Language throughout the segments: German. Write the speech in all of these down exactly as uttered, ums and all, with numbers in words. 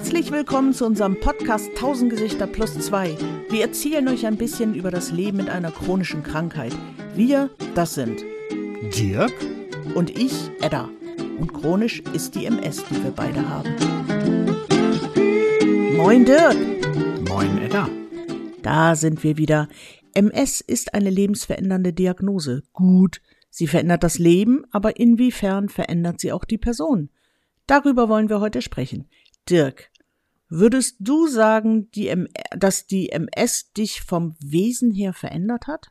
Herzlich willkommen zu unserem Podcast tausend Gesichter plus zwei. Wir erzählen euch ein bisschen über das Leben mit einer chronischen Krankheit. Wir, das sind Dirk und ich, Edda. Und chronisch ist die M S, die wir beide haben. Moin Dirk. Moin Edda. Da sind wir wieder. M S ist eine lebensverändernde Diagnose. Gut, sie verändert das Leben, aber inwiefern verändert sie auch die Person? Darüber wollen wir heute sprechen. Dirk, würdest du sagen, die M- dass die M S dich vom Wesen her verändert hat?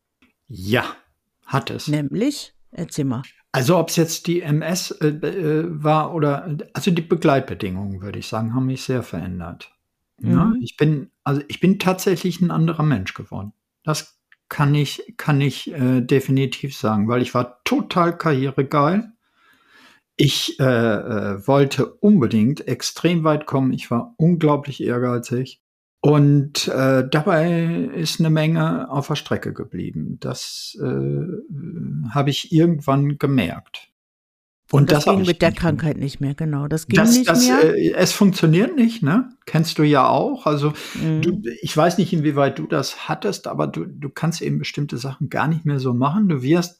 Ja, hat es. Nämlich, erzähl mal. Also ob es jetzt die M S äh, äh, war oder, also die Begleitbedingungen, würde ich sagen, haben mich sehr verändert. Ja, Mhm. ich bin, also ich bin tatsächlich ein anderer Mensch geworden. Das kann ich, kann ich äh, definitiv sagen, weil ich war total karrieregeil. Ich äh, äh, wollte unbedingt extrem weit kommen. Ich war unglaublich ehrgeizig. Und äh, dabei ist eine Menge auf der Strecke geblieben. Das äh, habe ich irgendwann gemerkt. Und das, hab ging ich mit der nicht Krankheit nicht mehr, genau. Das ging das, nicht das, mehr. Äh, es funktioniert nicht, ne? Kennst du ja auch. Also Mhm. du, ich weiß nicht, inwieweit du das hattest, aber du, du kannst eben bestimmte Sachen gar nicht mehr so machen. Du wirst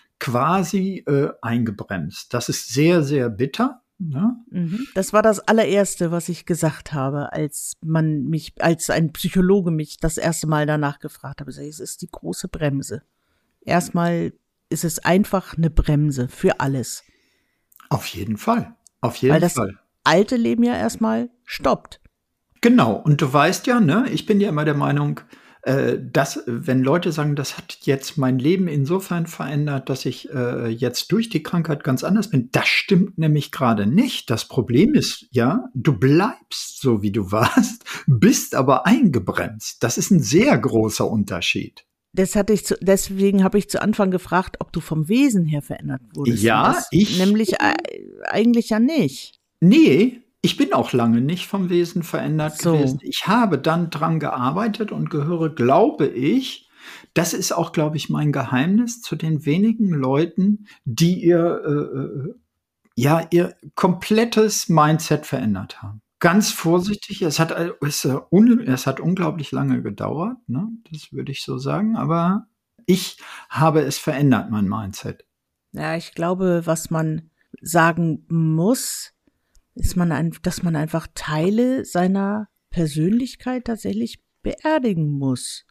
quasi äh, eingebremst. Das ist sehr, sehr bitter. Ne? Mhm. Das war das allererste, was ich gesagt habe, als man mich, als ein Psychologe mich das erste Mal danach gefragt hat. Es ist die große Bremse. Erstmal ist es einfach eine Bremse für alles. Auf jeden Fall. Auf jeden Weil das Fall. alte Leben ja erstmal stoppt. Genau. Und du weißt ja, ne, ich bin ja immer der Meinung, äh, dass, wenn Leute sagen, das hat jetzt mein Leben insofern verändert, dass ich äh, jetzt durch die Krankheit ganz anders bin, das stimmt nämlich gerade nicht. Das Problem ist, ja, du bleibst so, wie du warst, bist aber eingebremst. Das ist ein sehr großer Unterschied. Das hatte ich zu, deswegen habe ich zu Anfang gefragt, ob du vom Wesen her verändert wurdest. Ja, Und das ich- nämlich äh, eigentlich ja nicht. Nee, ich bin auch lange nicht vom Wesen verändert So. gewesen. Ich habe dann dran gearbeitet und gehöre, glaube ich, das ist auch, glaube ich, mein Geheimnis, zu den wenigen Leuten, die ihr, äh, äh, ja, ihr komplettes Mindset verändert haben. Ganz vorsichtig, es hat, äh, es, äh, un, es hat unglaublich lange gedauert, ne? Das würde ich so sagen, aber ich habe es verändert, mein Mindset. Ja, ich glaube, was man sagen muss, ist man ein, dass man einfach Teile seiner Persönlichkeit tatsächlich beerdigen muss.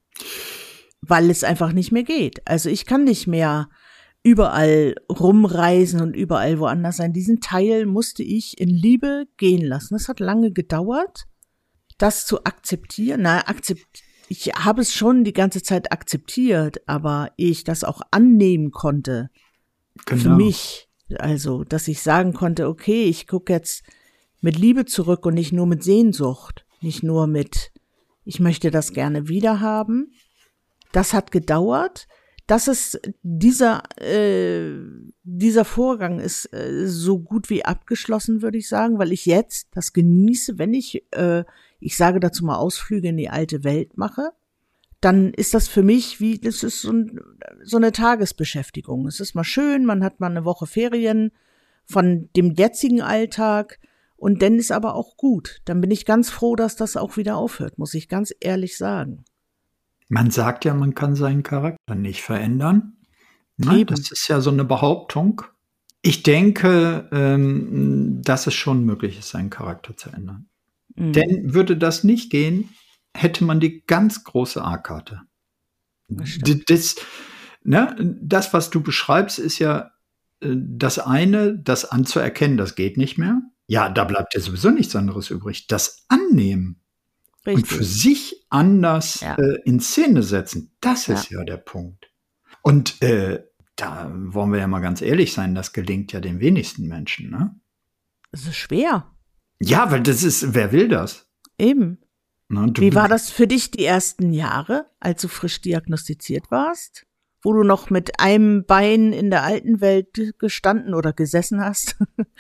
Weil es einfach nicht mehr geht. Also ich kann nicht mehr überall rumreisen und überall woanders sein. Diesen Teil musste ich in Liebe gehen lassen. Das hat lange gedauert, das zu akzeptieren. Na, akzept, ich habe es schon die ganze Zeit akzeptiert, aber ehe ich das auch annehmen konnte, für mich, also, dass ich sagen konnte, okay, ich gucke jetzt mit Liebe zurück und nicht nur mit Sehnsucht, nicht nur mit, ich möchte das gerne wiederhaben. Das hat gedauert. Das ist, dieser, äh, dieser Vorgang ist äh, so gut wie abgeschlossen, würde ich sagen, weil ich jetzt das genieße, wenn ich, äh, ich sage dazu mal Ausflüge in die alte Welt mache. Dann ist das für mich wie, das ist so, ein, so eine Tagesbeschäftigung. Es ist mal schön, man hat mal eine Woche Ferien von dem jetzigen Alltag und dann ist aber auch gut. Dann bin ich ganz froh, dass das auch wieder aufhört, muss ich ganz ehrlich sagen. Man sagt ja, man kann seinen Charakter nicht verändern. Ne? Eben. Das ist ja so eine Behauptung. Ich denke, ähm, dass es schon möglich ist, seinen Charakter zu ändern. Mhm. Denn würde das nicht gehen, hätte man die ganz große A-Karte. Das D- stimmt. Das, ne, das, was du beschreibst, ist ja äh, das eine, das anzuerkennen, das geht nicht mehr. Ja, da bleibt ja sowieso nichts anderes übrig. Das Annehmen und für Richtig. sich anders Ja. äh, in Szene setzen, das Ja. ist ja der Punkt. Und äh, da wollen wir ja mal ganz ehrlich sein, das gelingt ja den wenigsten Menschen, ne? Es ist schwer. Ja, weil das ist, wer will das? Eben. Ne? Du, Wie war das für dich die ersten Jahre, als du frisch diagnostiziert warst? Wo du noch mit einem Bein in der alten Welt gestanden oder gesessen hast?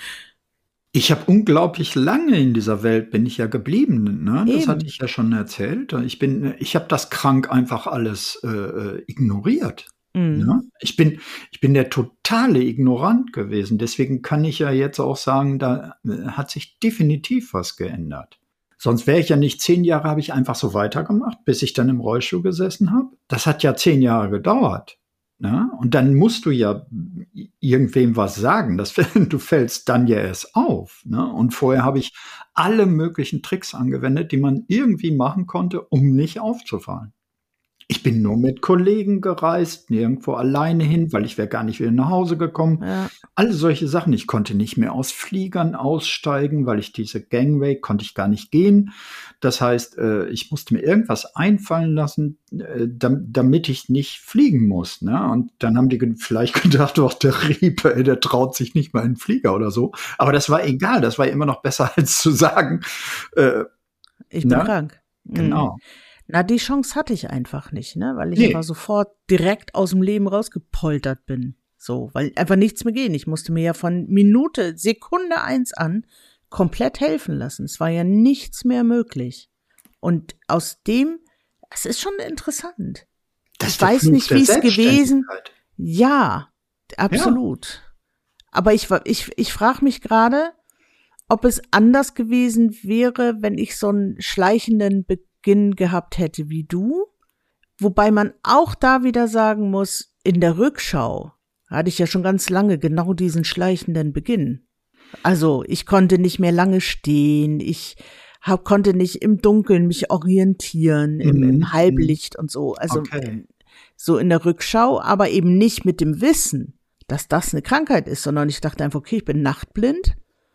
Ich habe unglaublich lange in dieser Welt bin ich ja geblieben, ne? Das Eben. hatte ich ja schon erzählt. Ich bin, ich habe das krank einfach alles äh, ignoriert. Mhm. Ne? Ich bin, ich bin der totale Ignorant gewesen. Deswegen kann ich ja jetzt auch sagen, da äh, hat sich definitiv was geändert. Sonst wäre ich ja nicht zehn Jahre, habe ich einfach so weitergemacht, bis ich dann im Rollstuhl gesessen habe. Das hat ja zehn Jahre gedauert. Ne? Und dann musst du ja irgendwem was sagen. Das, du fällst dann ja erst auf. Ne? Und vorher habe ich alle möglichen Tricks angewendet, die man irgendwie machen konnte, um nicht aufzufallen. Ich bin nur mit Kollegen gereist, nirgendwo alleine hin, weil ich wäre gar nicht wieder nach Hause gekommen. Ja. Alle solche Sachen. Ich konnte nicht mehr aus Fliegern aussteigen, weil ich diese Gangway konnte ich gar nicht gehen. Das heißt, äh, ich musste mir irgendwas einfallen lassen, äh, dam- damit ich nicht fliegen muss. Ne? Und dann haben die ge- vielleicht gedacht, oh, der Riepe, ey, der traut sich nicht mal in den Flieger oder so. Aber das war egal. Das war immer noch besser, als zu sagen, äh, Ich bin ne? krank. Mhm. Genau. Na, die Chance hatte ich einfach nicht, ne? Weil ich Nee. einfach sofort direkt aus dem Leben rausgepoltert bin. So, weil einfach nichts mehr ging. Ich musste mir ja von Minute, Sekunde eins an komplett helfen lassen. Es war ja nichts mehr möglich. Und aus dem, es ist schon interessant. Das Ich ist der weiß Fluch nicht, der wie es gewesen. Selbstständigkeit. Ja, absolut. Aber ich, wa- ich, ich frage mich gerade, ob es anders gewesen wäre, wenn ich so einen schleichenden Beginn gehabt hätte wie du. Wobei man auch da wieder sagen muss, in der Rückschau hatte ich ja schon ganz lange genau diesen schleichenden Beginn. Also ich konnte nicht mehr lange stehen, ich hab, konnte nicht im Dunkeln mich orientieren, im, Mhm. im Halblicht und so. Also Okay. so in der Rückschau, aber eben nicht mit dem Wissen, dass das eine Krankheit ist, sondern ich dachte einfach, okay, ich bin nachtblind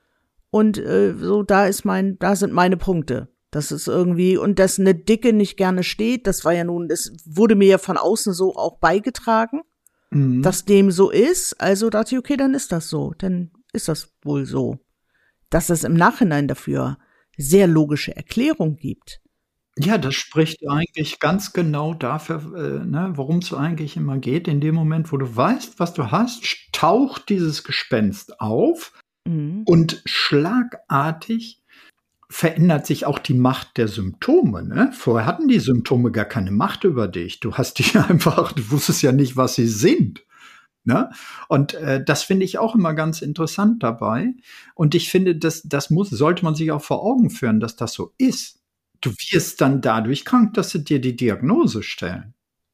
und äh, so da ist mein, da sind meine Punkte. Das ist irgendwie, und dass eine Dicke nicht gerne steht, das war ja nun, das wurde mir ja von außen so auch beigetragen, Mhm. dass dem so ist. Also dachte ich, okay, dann ist das so, dann ist das wohl so. Dass es im Nachhinein dafür sehr logische Erklärung gibt. Ja, das spricht eigentlich ganz genau dafür, äh, ne, worum es eigentlich immer geht. In dem Moment, wo du weißt, was du hast, taucht dieses Gespenst auf Mhm. und schlagartig verändert sich auch die Macht der Symptome. Ne? Vorher hatten die Symptome gar keine Macht über dich. Du hast die einfach, du wusstest ja nicht, was sie sind. Ne? Und äh, das finde ich auch immer ganz interessant dabei. Und ich finde, das, das muss, sollte man sich auch vor Augen führen, dass das so ist. Du wirst dann dadurch krank, dass sie dir die Diagnose stellen.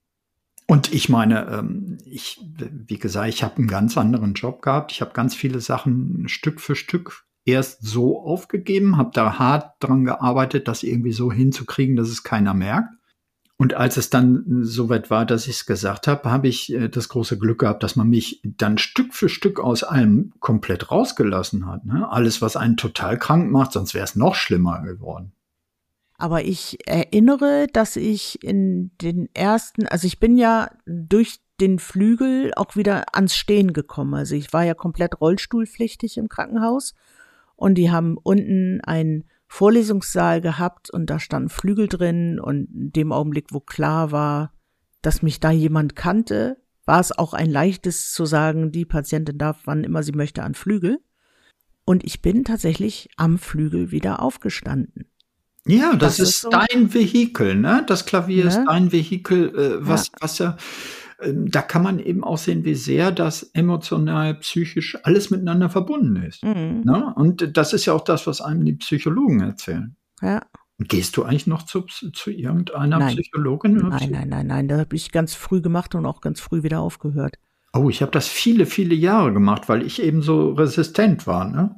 Und ich meine, ähm, ich, wie gesagt, ich habe einen ganz anderen Job gehabt. Ich habe ganz viele Sachen Stück für Stück erst so aufgegeben, habe da hart dran gearbeitet, das irgendwie so hinzukriegen, dass es keiner merkt. Und als es dann soweit war, dass ich es gesagt habe, habe ich äh, das große Glück gehabt, dass man mich dann Stück für Stück aus allem komplett rausgelassen hat. Ne? Alles, was einen total krank macht, sonst wäre es noch schlimmer geworden. Aber ich erinnere, dass ich in den ersten, also ich bin ja durch den Flügel auch wieder ans Stehen gekommen. Also ich war ja komplett rollstuhlpflichtig im Krankenhaus und die haben unten einen Vorlesungssaal gehabt und da standen Flügel drin und in dem Augenblick, wo klar war, dass mich da jemand kannte, war es auch ein leichtes zu sagen, die Patientin darf, wann immer sie möchte, an Flügel. Und ich bin tatsächlich am Flügel wieder aufgestanden. Ja, das, Das ist, ist so. dein Vehikel, ne? Das Klavier ist Ne? dein Vehikel, äh, was, Ja. was ja, ähm, da kann man eben auch sehen, wie sehr das emotional, psychisch alles miteinander verbunden ist. Mhm. Ne? Und das ist ja auch das, was einem die Psychologen erzählen. Ja. Gehst du eigentlich noch zu, zu irgendeiner Nein. Psychologin? Oder Nein, Psy- nein, nein, nein. Da habe ich ganz früh gemacht und auch ganz früh wieder aufgehört. Oh, ich habe das viele, viele Jahre gemacht, weil ich eben so resistent war. Ne?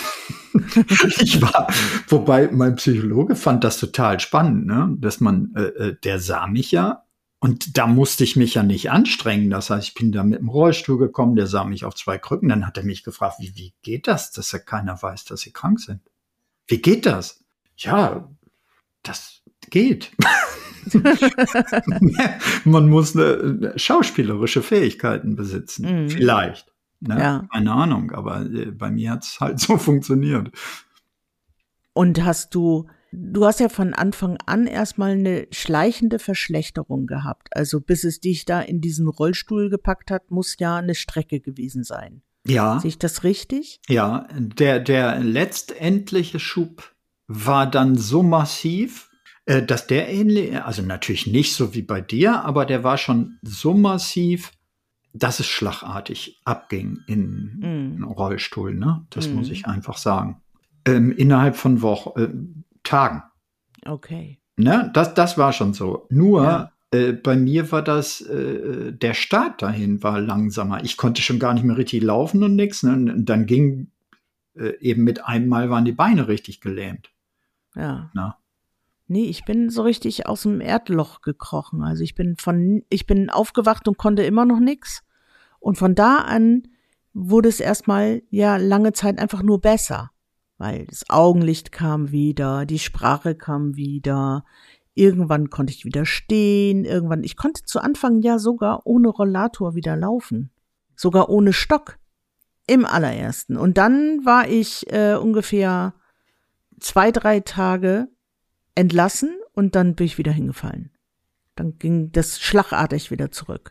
Ich war, wobei mein Psychologe fand das total spannend, ne? Dass man, äh, äh, der sah mich ja und da musste ich mich ja nicht anstrengen. Das heißt, ich bin da mit dem Rollstuhl gekommen, der sah mich auf zwei Krücken, dann hat er mich gefragt, wie, wie geht das, dass ja keiner weiß, dass sie krank sind? Wie geht das? Ja, das geht. Man muss eine, eine schauspielerische Fähigkeiten besitzen. Mhm. Vielleicht. Ne? Ja. Keine Ahnung, aber äh, bei mir hat es halt so funktioniert. Und hast du, du hast ja von Anfang an erstmal eine schleichende Verschlechterung gehabt. Also bis es dich da in diesen Rollstuhl gepackt hat, muss ja eine Strecke gewesen sein. Ja, Sehe ich das richtig? ja, der, der letztendliche Schub war dann so massiv, äh, dass der ähnlich, also natürlich nicht so wie bei dir, aber der war schon so massiv, dass es schlagartig abging in einen Rollstuhl, ne? Das Mm. muss ich einfach sagen. Ähm, innerhalb von Wochen, äh, Tagen. Okay. Ne? Das, das war schon so. Nur Ja. äh, bei mir war das, äh, der Start dahin war langsamer. Ich konnte schon gar nicht mehr richtig laufen und nix. Ne? Und dann ging äh, eben mit einem Mal waren die Beine richtig gelähmt. Ja. Na? Nee, ich bin so richtig aus dem Erdloch gekrochen. Also ich bin von, ich bin aufgewacht und konnte immer noch nix. Und von da an wurde es erstmal ja lange Zeit einfach nur besser. Weil das Augenlicht kam wieder, die Sprache kam wieder. Irgendwann konnte ich wieder stehen. Irgendwann, ich konnte zu Anfang ja sogar ohne Rollator wieder laufen. Sogar ohne Stock. Im allerersten. Und dann war ich äh, ungefähr zwei, drei Tage entlassen und dann bin ich wieder hingefallen. Dann ging das schlagartig wieder zurück.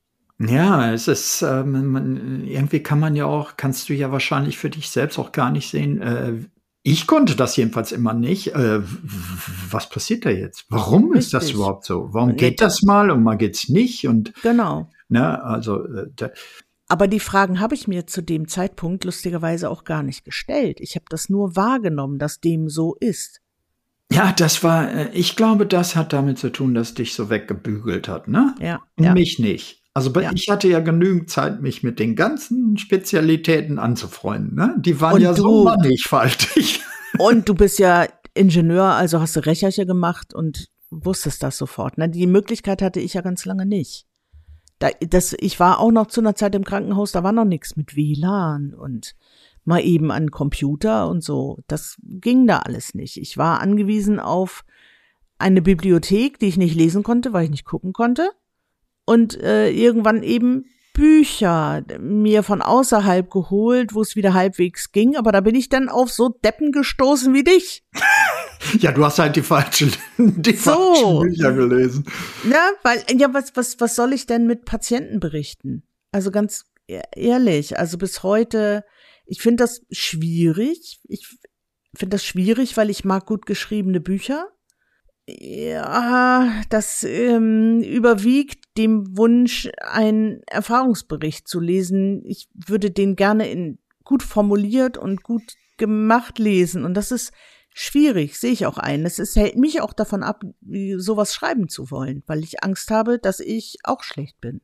Ja, es ist, ähm, man, irgendwie kann man ja auch, kannst du ja wahrscheinlich für dich selbst auch gar nicht sehen. Äh, ich konnte das jedenfalls immer nicht. Äh, was passiert da jetzt? Warum ist das Richtig. überhaupt so? Warum geht das mal und mal geht's nicht? Und Genau. ne, also äh, da, Aber die Fragen habe ich mir zu dem Zeitpunkt lustigerweise auch gar nicht gestellt. Ich habe das nur wahrgenommen, dass dem so ist. ja, das war, äh, ich glaube, das hat damit zu tun, dass dich so weggebügelt hat, ne? Ja, Und ja. mich nicht. Also bei, Ja. ich hatte ja genügend Zeit, mich mit den ganzen Spezialitäten anzufreunden, ne? Die waren Und ja so du- mannigfaltig. Und du bist ja Ingenieur, also hast du Recherche gemacht und wusstest das sofort. Ne? Die Möglichkeit hatte ich ja ganz lange nicht. Da, das, ich war auch noch zu einer Zeit im Krankenhaus, da war noch nichts mit W L A N und mal eben an Computer und so. Das ging da alles nicht. Ich war angewiesen auf eine Bibliothek, die ich nicht lesen konnte, weil ich nicht gucken konnte. Und äh, irgendwann eben Bücher mir von außerhalb geholt, wo es wieder halbwegs ging. Aber da bin ich dann auf so Deppen gestoßen wie dich. Ja, du hast halt die falschen, die So. falschen Bücher gelesen. Ja, weil, ja, was, was, was soll ich denn mit Patienten berichten? Also ganz e- ehrlich, also bis heute, ich finde das schwierig. Ich finde das schwierig, weil ich mag gut geschriebene Bücher. Ja, das ähm, überwiegt dem Wunsch, einen Erfahrungsbericht zu lesen. Ich würde den gerne in gut formuliert und gut gemacht lesen. Und das ist schwierig, sehe ich auch ein. Es ist, hält mich auch davon ab, wie- sowas schreiben zu wollen, weil ich Angst habe, dass ich auch schlecht bin.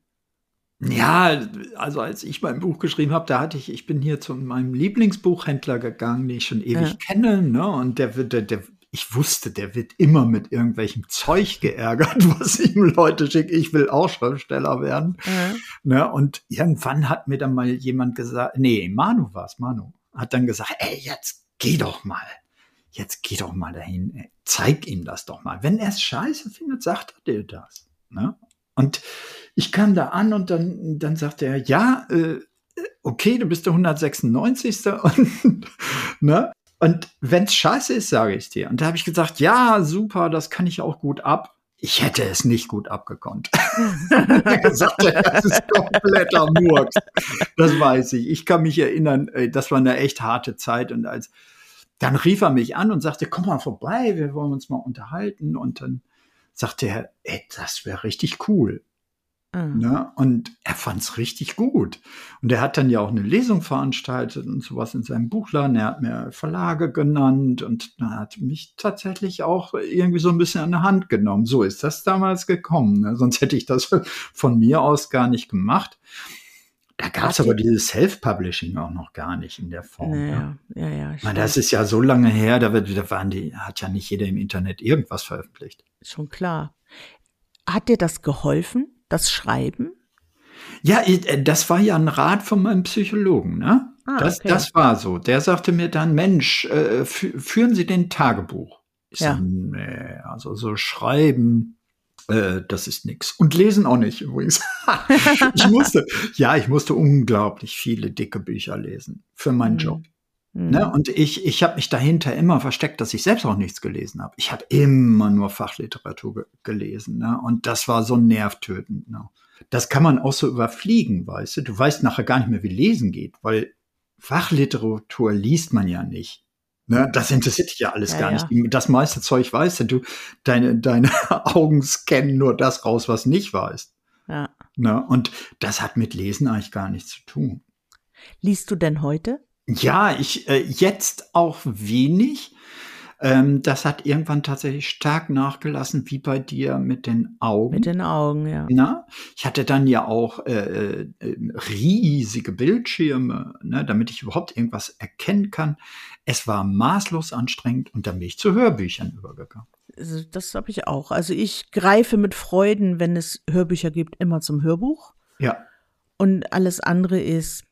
Ja, also als ich mein Buch geschrieben habe, da hatte ich, ich bin hier zu meinem Lieblingsbuchhändler gegangen, den ich schon ewig Ja. kenne, ne? Und der wird, der, der, ich wusste, der wird immer mit irgendwelchem Zeug geärgert, was ihm Leute schicken. Ich will auch Schriftsteller werden. Ja. Ne? Und irgendwann hat mir dann mal jemand gesagt, nee, Manu war's, Manu, hat dann gesagt, ey, jetzt geh doch mal. Jetzt geh doch mal dahin, ey. Zeig ihm das doch mal. Wenn er es scheiße findet, sagt er dir das. Ne? Und ich kam da an und dann, dann sagte er, ja, äh, okay, du bist der hundertsechsundneunzigste Und, ne? Und wenn's scheiße ist, sage ich dir. Und da habe ich gesagt, ja, super, das kann ich auch gut ab. Ich hätte es nicht gut abgekonnt. Er gesagt, das ist kompletter Murks. Das weiß ich. Ich kann mich erinnern, ey, das war eine echt harte Zeit. Und als dann rief er mich an und sagte, komm mal vorbei, wir wollen uns mal unterhalten. Und dann sagte er, ey, das wäre richtig cool. Mhm. Ne? Und er fand's richtig gut. Und er hat dann ja auch eine Lesung veranstaltet und sowas in seinem Buchladen. Er hat mir Verlage genannt und er hat mich tatsächlich auch irgendwie so ein bisschen an der Hand genommen. So ist das damals gekommen. Ne? Sonst hätte ich das von mir aus gar nicht gemacht. Da gab's Hat aber die- dieses Self-Publishing auch noch gar nicht in der Form. Ne? Naja, ja, ja, Ich meine, das ist ja so lange her, da, wird, da waren die, hat ja nicht jeder im Internet irgendwas veröffentlicht. schon klar. Hat dir das geholfen, das Schreiben? Ja, ich- äh, das war ja ein Rat von meinem Psychologen, ne? Ah, das, okay. das war so. Der sagte mir dann, Mensch, äh, fü- führen Sie den Tagebuch. Ich Ja. sag, nee, also so schreiben, äh, das ist nix. Und lesen auch nicht übrigens. ich musste, ja, ich musste unglaublich viele dicke Bücher lesen für meinen Mhm. Job. Hm. Ne? Und ich, ich habe mich dahinter immer versteckt, dass ich selbst auch nichts gelesen habe. Ich habe immer nur Fachliteratur ge gelesen. Ne? Und das war so nervtötend. Ne? Das kann man auch so überfliegen, weißt du. Du weißt nachher gar nicht mehr, wie Lesen geht, weil Fachliteratur liest man ja nicht. Ne? Das interessiert dich ja alles Ja, gar ja. nicht. Das meiste Zeug weißt du. Du deine, deine Augen scannen nur das raus, was nicht weißt. Ja. Ne? Und das hat mit Lesen eigentlich gar nichts zu tun. Liest du denn heute? Ja, ich äh, jetzt auch wenig. Ähm, das hat irgendwann tatsächlich stark nachgelassen, wie bei dir mit den Augen. Mit den Augen, ja. Na? Ich hatte dann ja auch äh, äh, riesige Bildschirme, ne, damit ich überhaupt irgendwas erkennen kann. Es war maßlos anstrengend und dann bin ich zu Hörbüchern übergegangen. Also das habe ich auch. Also ich greife mit Freuden, wenn es Hörbücher gibt, immer zum Hörbuch. Ja. Und alles andere ist,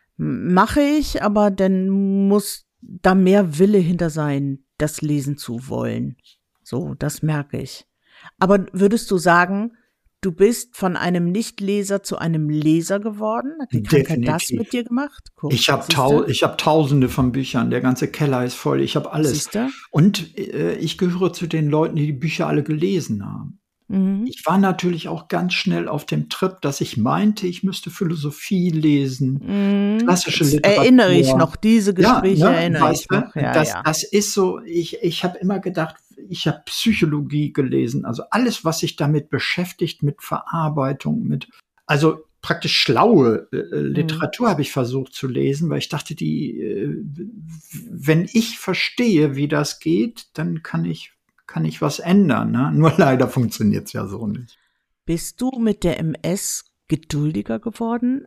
mache ich, aber dann muss da mehr Wille hinter sein, das lesen zu wollen. So, das merke ich. Aber würdest du sagen, du bist von einem Nichtleser zu einem Leser geworden? Hat die Krankheit Definitiv. das mit dir gemacht? Guck, Ich habe tau ich hab tausende von Büchern, der ganze Keller ist voll, ich habe alles. Siehste? Und äh, ich gehöre zu den Leuten, die die Bücher alle gelesen haben. Mhm. Ich war natürlich auch ganz schnell auf dem Trip, dass ich meinte, ich müsste Philosophie lesen, Mhm. klassische Jetzt Literatur. erinnere ich noch, diese Gespräche ja, ne, erinnere weißt ich du, noch. Ja, das, ja. das ist so, ich, ich habe immer gedacht, ich habe Psychologie gelesen, also alles, was sich damit beschäftigt, mit Verarbeitung, mit, also praktisch schlaue äh, Literatur habe ich versucht zu lesen, weil ich dachte, die, äh, wenn ich verstehe, wie das geht, dann kann ich kann ich was ändern. Ne? Nur leider funktioniert es ja so nicht. Bist du mit der M S geduldiger geworden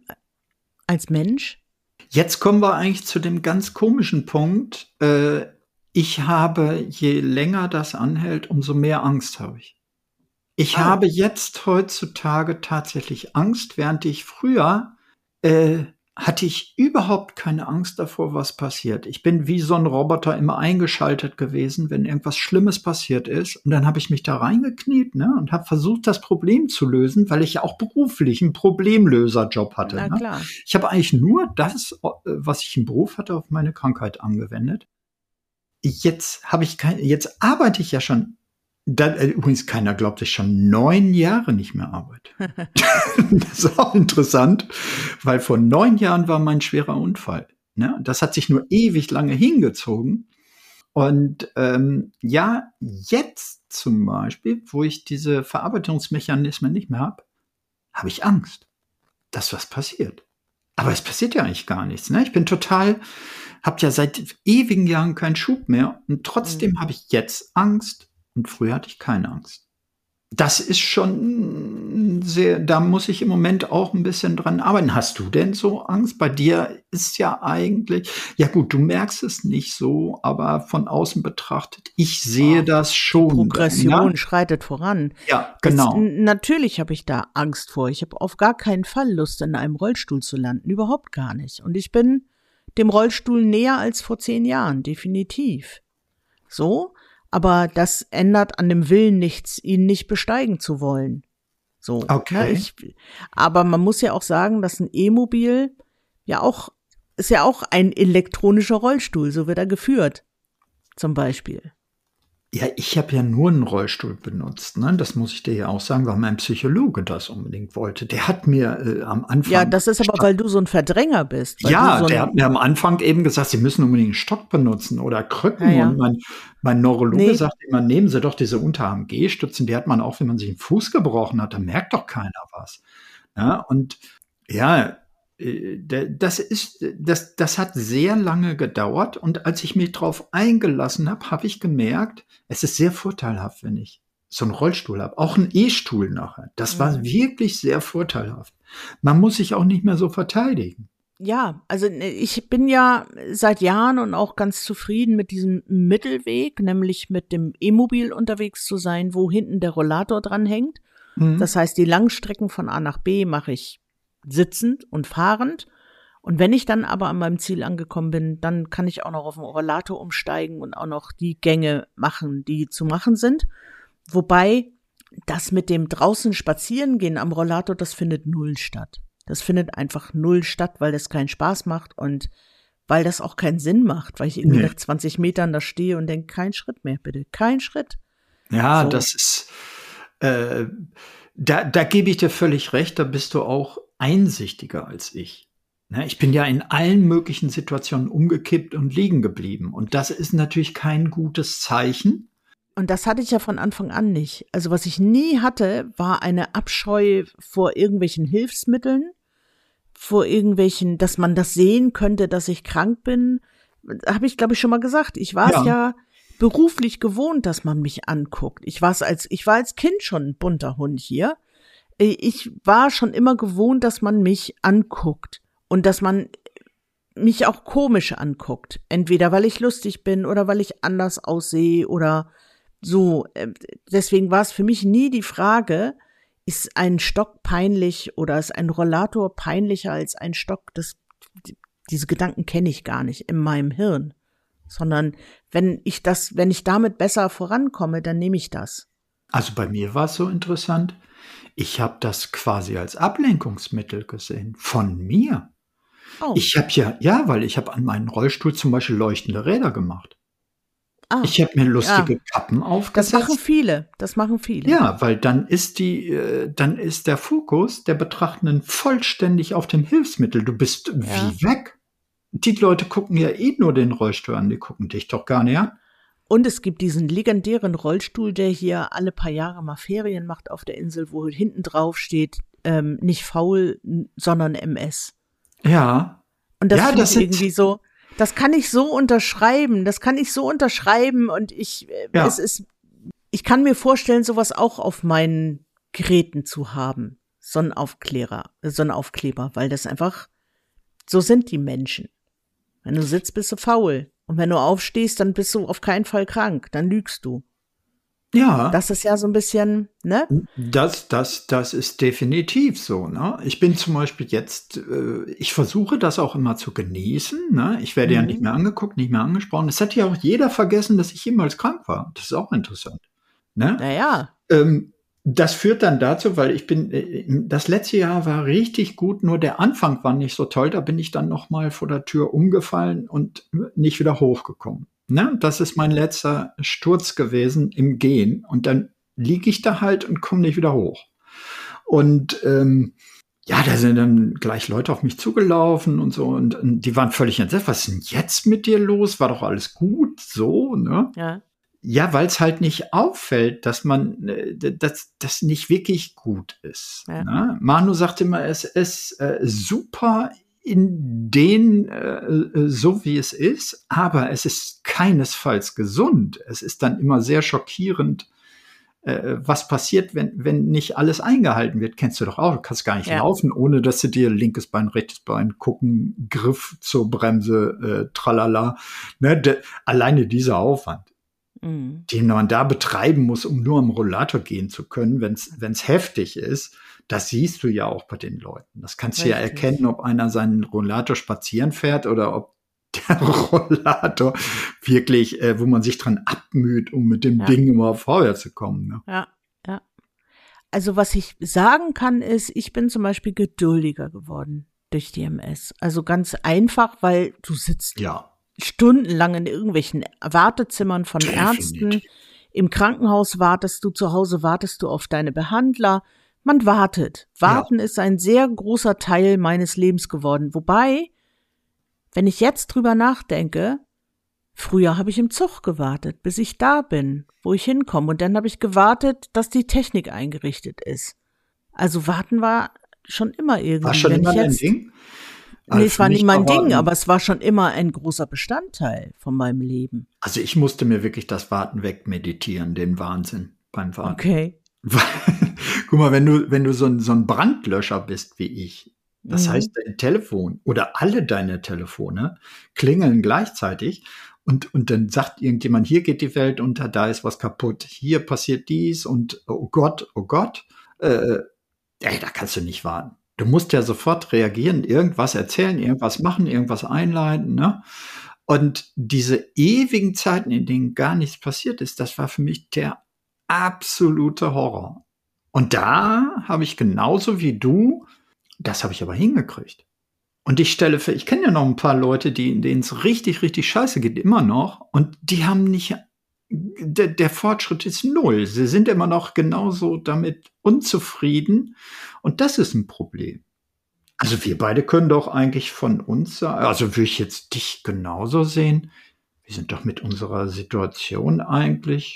als Mensch? Jetzt kommen wir eigentlich zu dem ganz komischen Punkt. Äh, ich habe, je länger das anhält, umso mehr Angst habe ich. Ich Oh. habe jetzt heutzutage tatsächlich Angst, während ich früher äh, hatte ich überhaupt keine Angst davor, was passiert. Ich bin wie so ein Roboter immer eingeschaltet gewesen, wenn irgendwas Schlimmes passiert ist. Und dann habe ich mich da reingekniet, ne, und habe versucht, das Problem zu lösen, weil ich ja auch beruflich einen Problemlöserjob hatte. Na ne? klar. Ich habe eigentlich nur das, was ich im Beruf hatte, auf meine Krankheit angewendet. Jetzt habe ich kein, jetzt arbeite ich ja schon. Da, übrigens, keiner glaubt, dass ich schon neun Jahre nicht mehr arbeite. Das ist auch interessant, weil vor neun Jahren war mein schwerer Unfall. Ne? Das hat sich nur ewig lange hingezogen. Und ähm, ja, jetzt zum Beispiel, wo ich diese Verarbeitungsmechanismen nicht mehr habe, habe ich Angst, dass was passiert. Aber es passiert ja eigentlich gar nichts. Ne? Ich bin total, habe ja seit ewigen Jahren keinen Schub mehr. Und trotzdem mhm. habe ich jetzt Angst. Und früher hatte ich keine Angst. Das ist schon sehr, da muss ich im Moment auch ein bisschen dran arbeiten. Hast du denn so Angst? Bei dir ist ja eigentlich, ja gut, du merkst es nicht so, aber von außen betrachtet, ich sehe oh, das schon. Die Progression ja? schreitet voran. Ja, genau. Das, natürlich habe ich da Angst vor. Ich habe auf gar keinen Fall Lust, in einem Rollstuhl zu landen. Überhaupt gar nicht. Und ich bin dem Rollstuhl näher als vor zehn Jahren, definitiv. So. Aber das ändert an dem Willen nichts, ihn nicht besteigen zu wollen. So. Okay. Ne, ich, aber man muss ja auch sagen, dass ein E-Mobil ja auch, ist ja auch ein elektronischer Rollstuhl, so wird er geführt. Zum Beispiel. Ja, ich habe ja nur einen Rollstuhl benutzt, ne? Das muss ich dir ja auch sagen, weil mein Psychologe das unbedingt wollte. Der hat mir äh, am Anfang... Ja, das ist aber, weil du so ein Verdränger bist. Weil ja, du so der hat mir am Anfang eben gesagt, Sie müssen unbedingt einen Stock benutzen oder Krücken. Ja, ja. Und mein, mein Neurologe nee. sagt immer, nehmen Sie doch diese Unter-Arm-G-Stützen, die hat man auch, wenn man sich den Fuß gebrochen hat, da merkt doch keiner was. Ja, und ja... Das ist, das, das hat sehr lange gedauert und als ich mich drauf eingelassen habe, habe ich gemerkt, es ist sehr vorteilhaft, wenn ich so einen Rollstuhl habe, auch einen E-Stuhl nachher. Das war mhm. wirklich sehr vorteilhaft. Man muss sich auch nicht mehr so verteidigen. Ja, also ich bin ja seit Jahren und auch ganz zufrieden mit diesem Mittelweg, nämlich mit dem E-Mobil unterwegs zu sein, wo hinten der Rollator dran hängt. Mhm. Das heißt, die Langstrecken von A nach B mache ich sitzend und fahrend. Und wenn ich dann aber an meinem Ziel angekommen bin, dann kann ich auch noch auf den Rollator umsteigen und auch noch die Gänge machen, die zu machen sind. Wobei das mit dem draußen spazieren gehen am Rollator, das findet null statt. Das findet einfach null statt, weil das keinen Spaß macht und weil das auch keinen Sinn macht, weil ich irgendwie nee. nach zwanzig Metern da stehe und denke, kein Schritt mehr, bitte, kein Schritt. Ja, so. das ist, äh, da, da gebe ich dir völlig recht, da bist du auch einsichtiger als ich. Ne, ich bin ja in allen möglichen Situationen umgekippt und liegen geblieben. Und das ist natürlich kein gutes Zeichen. Und das hatte ich ja von Anfang an nicht. Also was ich nie hatte, war eine Abscheu vor irgendwelchen Hilfsmitteln, vor irgendwelchen, dass man das sehen könnte, dass ich krank bin. Habe ich, glaube ich, schon mal gesagt. Ich war es ja. ja beruflich gewohnt, dass man mich anguckt. Ich war es als, ich war als Kind schon ein bunter Hund hier. Ich war schon immer gewohnt, dass man mich anguckt und dass man mich auch komisch anguckt. Entweder weil ich lustig bin oder weil ich anders aussehe oder so. Deswegen war es für mich nie die Frage, ist ein Stock peinlich oder ist ein Rollator peinlicher als ein Stock? Das, diese Gedanken kenne ich gar nicht in meinem Hirn. Sondern wenn ich das, wenn ich damit besser vorankomme, dann nehme ich das. Also bei mir war es so interessant. Ich habe das quasi als Ablenkungsmittel gesehen. Von mir. Oh. Ich habe ja, ja, weil ich habe an meinen Rollstuhl zum Beispiel leuchtende Räder gemacht. Ah, ich habe mir lustige ja. Kappen aufgesetzt. Das machen viele, das machen viele. Ja, weil dann ist die, äh, dann ist der Fokus der Betrachtenden vollständig auf dem Hilfsmittel. Du bist ja. wie weg. Die Leute gucken ja eh nur den Rollstuhl an, die gucken dich doch gar nicht an. Und es gibt diesen legendären Rollstuhl, der hier alle paar Jahre mal Ferien macht auf der Insel, wo hinten drauf steht, ähm, nicht faul, sondern M S. Ja. Und das ja, finde das ich irgendwie so, das kann ich so unterschreiben, das kann ich so unterschreiben und ich, ja. es ist, ich kann mir vorstellen, sowas auch auf meinen Geräten zu haben. Sonnenaufklärer, Sonnenaufkleber, weil das einfach, so sind die Menschen. Wenn du sitzt, bist du faul. Und wenn du aufstehst, dann bist du auf keinen Fall krank. Dann lügst du. Ja. Das ist ja so ein bisschen, ne? Das, das, das ist definitiv so, ne? Ich bin zum Beispiel jetzt, äh, ich versuche das auch immer zu genießen, ne? Ich werde mhm. ja nicht mehr angeguckt, nicht mehr angesprochen. Es hat ja auch jeder vergessen, dass ich jemals krank war. Das ist auch interessant, ne? Naja. Ähm, Das führt dann dazu, weil ich bin, das letzte Jahr war richtig gut, nur der Anfang war nicht so toll. Da bin ich dann noch mal vor der Tür umgefallen und nicht wieder hochgekommen. Ne? Das ist mein letzter Sturz gewesen im Gehen. Und dann liege ich da halt und komme nicht wieder hoch. Und ähm, ja, da sind dann gleich Leute auf mich zugelaufen und so. Und, und die waren völlig entsetzt. Was ist denn jetzt mit dir los? War doch alles gut, so, ne? Ja. Ja, weil es halt nicht auffällt, dass man, dass das nicht wirklich gut ist. Ja. Ne? Manu sagt immer, es ist äh, super in den, äh, so wie es ist, aber es ist keinesfalls gesund. Es ist dann immer sehr schockierend, äh, was passiert, wenn, wenn nicht alles eingehalten wird. Kennst du doch auch, du kannst gar nicht ja. laufen, ohne dass du dir linkes Bein, rechtes Bein gucken, Griff zur Bremse, äh, tralala. Ne? De, alleine dieser Aufwand, den man da betreiben muss, um nur am Rollator gehen zu können, wenn es heftig ist, das siehst du ja auch bei den Leuten. Das kannst Richtig. du ja erkennen, ob einer seinen Rollator spazieren fährt oder ob der Rollator wirklich, äh, wo man sich dran abmüht, um mit dem ja. Ding immer vorwärts zu kommen. Ne? Ja, ja. Also was ich sagen kann, ist, ich bin zum Beispiel geduldiger geworden durch die M S. Also ganz einfach, weil du sitzt ja. stundenlang in irgendwelchen Wartezimmern von Definitiv. Ärzten. Im Krankenhaus wartest du, zu Hause wartest du auf deine Behandler. Man wartet. Warten ja. ist ein sehr großer Teil meines Lebens geworden. Wobei, wenn ich jetzt drüber nachdenke, früher habe ich im Zug gewartet, bis ich da bin, wo ich hinkomme. Und dann habe ich gewartet, dass die Technik eingerichtet ist. Also warten war schon immer irgendwie. War schon wenn immer ich jetzt, ein Ding? Nee, es war nicht mein Ding, aber es war schon immer ein großer Bestandteil von meinem Leben. Also ich musste mir wirklich das Warten wegmeditieren, den Wahnsinn beim Warten. Okay. Guck mal, wenn du, wenn du so ein, so ein Brandlöscher bist wie ich, das mhm. heißt, dein Telefon oder alle deine Telefone klingeln gleichzeitig und, und dann sagt irgendjemand, hier geht die Welt unter, da ist was kaputt, hier passiert dies und oh Gott, oh Gott, äh, ey, da kannst du nicht warten. Du musst ja sofort reagieren, irgendwas erzählen, irgendwas machen, irgendwas einleiten, ne? Und diese ewigen Zeiten, in denen gar nichts passiert ist, das war für mich der absolute Horror. Und da habe ich genauso wie du, das habe ich aber hingekriegt. Und ich stelle für, ich kenne ja noch ein paar Leute, die, denen es richtig, richtig scheiße geht, immer noch. Und die haben nicht, der, der Fortschritt ist null. Sie sind immer noch genauso damit unzufrieden. Und das ist ein Problem. Also wir beide können doch eigentlich von uns sagen, also würde ich jetzt dich genauso sehen. Wir sind doch mit unserer Situation eigentlich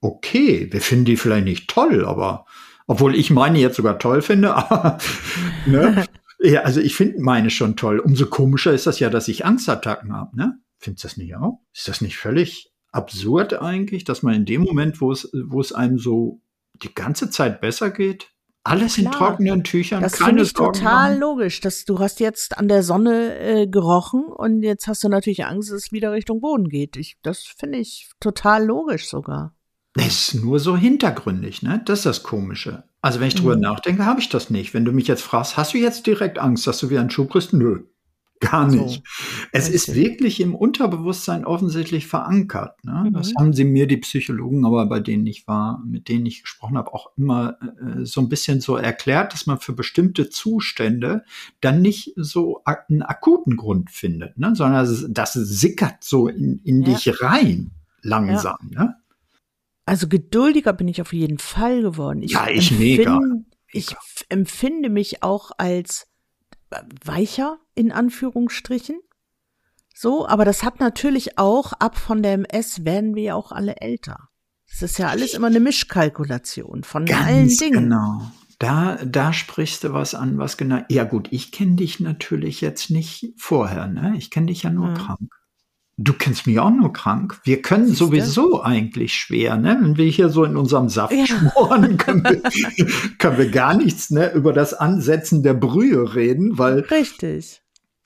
okay. Wir finden die vielleicht nicht toll, aber obwohl ich meine jetzt sogar toll finde, aber ne? Ja, also ich finde meine schon toll. Umso komischer ist das ja, dass ich Angstattacken habe, ne? Findest du das nicht auch? Ist das nicht völlig absurd eigentlich, dass man in dem Moment, wo es, wo es einem so die ganze Zeit besser geht, alles in Klar. trockenen Tüchern, Das keine finde ich Sorgen total machen? logisch, dass du hast jetzt an der Sonne äh, gerochen und jetzt hast du natürlich Angst, dass es wieder Richtung Boden geht. Ich, das finde ich total logisch sogar. Das ist nur so hintergründig, ne? Das ist das Komische. Also wenn ich drüber Mhm. nachdenke, habe ich das nicht. Wenn du mich jetzt fragst, hast du jetzt direkt Angst, dass du wieder einen Schub kriegst? Nö, gar So, nicht. Es ist richtig. wirklich im Unterbewusstsein offensichtlich verankert, ne? Das Mhm. haben sie mir, die Psychologen, aber bei denen ich war, mit denen ich gesprochen habe, auch immer äh, so ein bisschen so erklärt, dass man für bestimmte Zustände dann nicht so ak- einen akuten Grund findet, ne? Sondern das, das sickert so in, in Ja, dich rein, ja. langsam, ne? Also geduldiger bin ich auf jeden Fall geworden. Ich Ja, ich mega. empfinde, ich Mega. f- empfinde mich auch als weicher, in Anführungsstrichen. So, aber das hat natürlich auch, ab von der M S werden wir ja auch alle älter. Das ist ja alles immer eine Mischkalkulation von allen Ganz Dingen. genau. Da, da sprichst du was an, was genau. Ja gut, ich kenne dich natürlich jetzt nicht vorher, ne? Ich kenne dich ja nur Mhm. krank. Du kennst mich auch nur krank. Wir können Siehste? sowieso eigentlich schwer, ne? Wenn wir hier so in unserem Saft Ja. schmoren, können wir, können wir gar nichts, ne, über das Ansetzen der Brühe reden, weil, Richtig.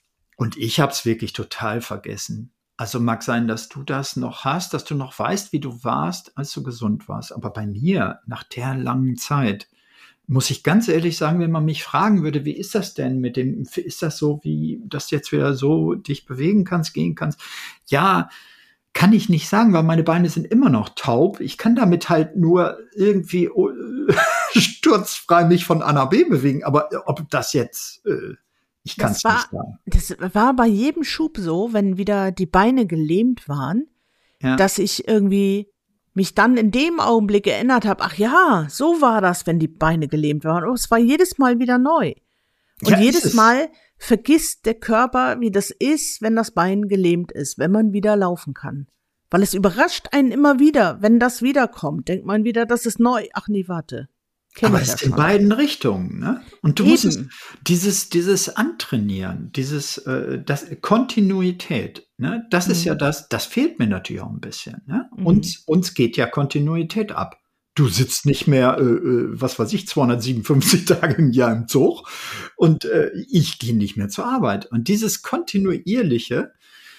und ich hab's wirklich total vergessen. Also mag sein, dass du das noch hast, dass du noch weißt, wie du warst, als du gesund warst. Aber bei mir, nach der langen Zeit, muss ich ganz ehrlich sagen, wenn man mich fragen würde, wie ist das denn mit dem, ist das so, wie, dass du jetzt wieder so dich bewegen kannst, gehen kannst? Ja, kann ich nicht sagen, weil meine Beine sind immer noch taub. Ich kann damit halt nur irgendwie äh, sturzfrei mich von A nach B bewegen. Aber ob das jetzt, äh, ich kann Das es war, nicht sagen. das war bei jedem Schub so, wenn wieder die Beine gelähmt waren, Ja. dass ich irgendwie mich dann in dem Augenblick erinnert habe, ach ja, so war das, wenn die Beine gelähmt waren. Und es war jedes Mal wieder neu. Und Ja, ist jedes es. Mal vergisst der Körper, wie das ist, wenn das Bein gelähmt ist, wenn man wieder laufen kann. Weil es überrascht einen immer wieder, wenn das wiederkommt, denkt man wieder, das ist neu. Ach nee, warte. Kenn Aber ich es ja ist in schon. beiden Richtungen, ne? Und du musst es, Eben. dieses, dieses Antrainieren, dieses, äh, das Kontinuität, ne? Das ist Mhm. ja das, das fehlt mir natürlich auch ein bisschen, ne? Mhm. Uns, uns geht ja Kontinuität ab. Du sitzt nicht mehr, äh, äh, was weiß ich, zweihundertsiebenundfünfzig Tage im Jahr im Zug und äh, ich gehe nicht mehr zur Arbeit. Und dieses Kontinuierliche,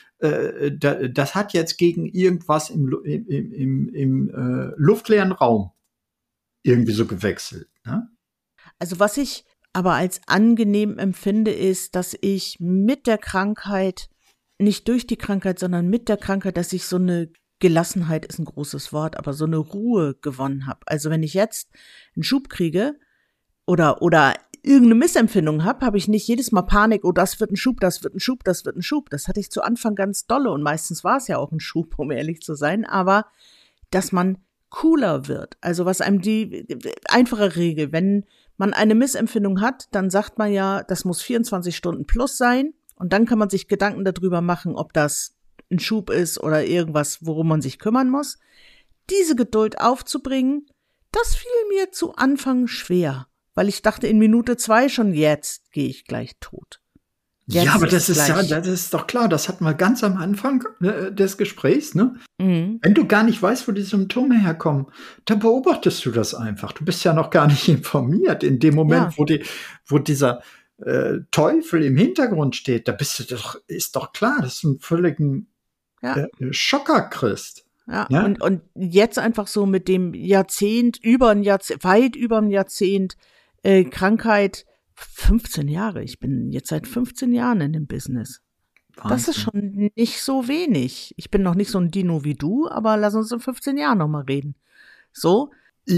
äh, da, das hat jetzt gegen irgendwas im, Lu- im, im, im, im äh, luftleeren Raum irgendwie so gewechselt, ne? Also was ich aber als angenehm empfinde, ist, dass ich mit der Krankheit, nicht durch die Krankheit, sondern mit der Krankheit, dass ich so eine Gelassenheit ist ein großes Wort, aber so eine Ruhe gewonnen habe. Also wenn ich jetzt einen Schub kriege oder oder irgendeine Missempfindung habe, habe ich nicht jedes Mal Panik, oh, das wird ein Schub, das wird ein Schub, das wird ein Schub. Das hatte ich zu Anfang ganz dolle und meistens war es ja auch ein Schub, um ehrlich zu sein, aber dass man cooler wird. Also was einem die einfache Regel, wenn man eine Missempfindung hat, dann sagt man ja, das muss vierundzwanzig Stunden plus sein und dann kann man sich Gedanken darüber machen, ob das ein Schub ist oder irgendwas, worum man sich kümmern muss. Diese Geduld aufzubringen, das fiel mir zu Anfang schwer, weil ich dachte in Minute zwei schon, jetzt gehe ich gleich tot. Jetzt Ja, aber das ist ist ja, gleich. das ist doch klar, das hatten wir ganz am Anfang äh, des Gesprächs, ne? Mhm. Wenn du gar nicht weißt, wo die Symptome herkommen, dann beobachtest du das einfach. Du bist ja noch gar nicht informiert. In dem Moment, Ja. wo die, wo dieser äh, Teufel im Hintergrund steht, da bist du doch, ist doch klar, dass du einen völligen Ja. äh, Schocker kriegst. Ja, Ja? und, und jetzt einfach so mit dem Jahrzehnt, über ein Jahrzehnt, weit über ein Jahrzehnt, äh, Krankheit, fünfzehn Jahre. Ich bin jetzt seit fünfzehn Jahren in dem Business. Das ist schon nicht so wenig. Ich bin noch nicht so ein Dino wie du, aber lass uns in fünfzehn Jahren nochmal reden. So?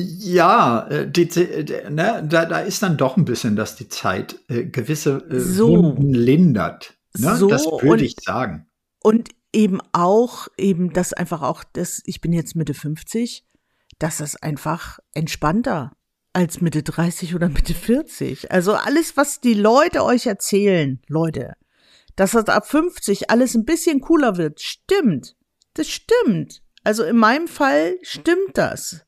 Ja, äh, die, die, ne, da, da ist dann doch ein bisschen, dass die Zeit äh, gewisse äh, So. Wunden lindert. Ne? So, das würde und- ich sagen. Und eben auch, eben das einfach auch, das, ich bin jetzt Mitte fünfzig, das ist einfach entspannter als Mitte dreißig oder Mitte vierzig. Also alles, was die Leute euch erzählen, Leute, dass das ab fünfzig alles ein bisschen cooler wird, stimmt. Das stimmt. Also in meinem Fall stimmt das.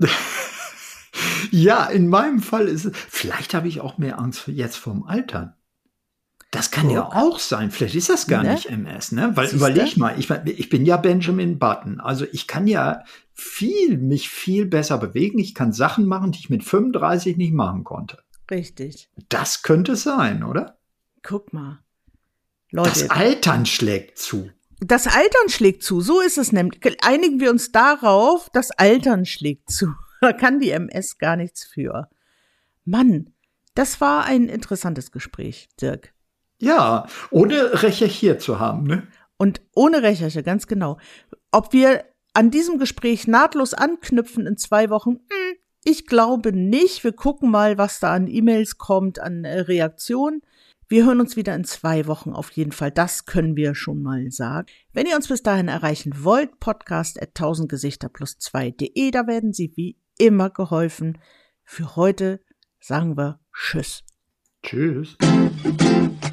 Ja, in meinem Fall ist es, vielleicht habe ich auch mehr Angst jetzt vorm Altern. Das kann Guck. ja auch sein. Vielleicht ist das gar ne? nicht M S, ne? Weil Siehste? überleg mal, ich, ich bin ja Benjamin Button. Also ich kann ja viel, mich viel besser bewegen. Ich kann Sachen machen, die ich mit fünfunddreißig nicht machen konnte. Richtig. Das könnte sein, oder? Guck mal. Leute. Das Altern schlägt zu. Das Altern schlägt zu. So ist es nämlich. Einigen wir uns darauf, das Altern schlägt zu. Da kann die M S gar nichts für. Mann, das war ein interessantes Gespräch, Dirk. Ja, ohne recherchiert zu haben, ne? Und ohne Recherche, ganz genau. Ob wir an diesem Gespräch nahtlos anknüpfen in zwei Wochen, ich glaube nicht. Wir gucken mal, was da an E-Mails kommt, an Reaktionen. Wir hören uns wieder in zwei Wochen auf jeden Fall. Das können wir schon mal sagen. Wenn ihr uns bis dahin erreichen wollt, podcast at tausend Gesichter plus zwei punkt de, da werden Sie wie immer geholfen. Für heute sagen wir Tschüss. Tschüss.